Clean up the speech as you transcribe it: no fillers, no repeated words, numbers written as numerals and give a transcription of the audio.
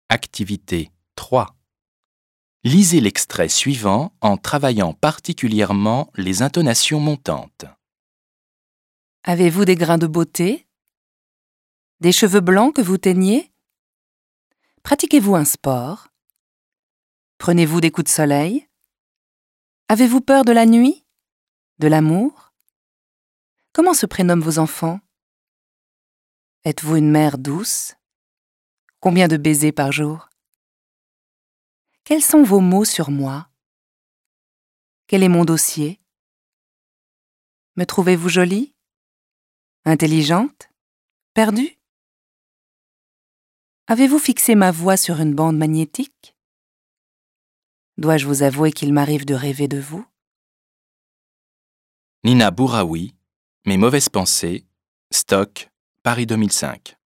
Activité 3. Lisez l'extrait suivant en travaillant particulièrement les intonations montantes. Avez-vous des grains de beauté? Des cheveux blancs que vous teignez? Pratiquez-vous un sport? Prenez-vous des coups de soleil? Avez-vous peur de la nuit? De l'amour? Comment se prénomment vos enfants? Êtes-vous une mère douce? Combien de baisers par jour? Quels sont vos mots sur moi? Quel est mon dossier? Me trouvez-vous jolie? Intelligente? Perdue? Avez-vous fixé ma voix sur une bande magnétique? Dois-je vous avouer qu'il m'arrive de rêver de vous? Nina Bouraoui, Mes mauvaises pensées, Stock, Paris 2005.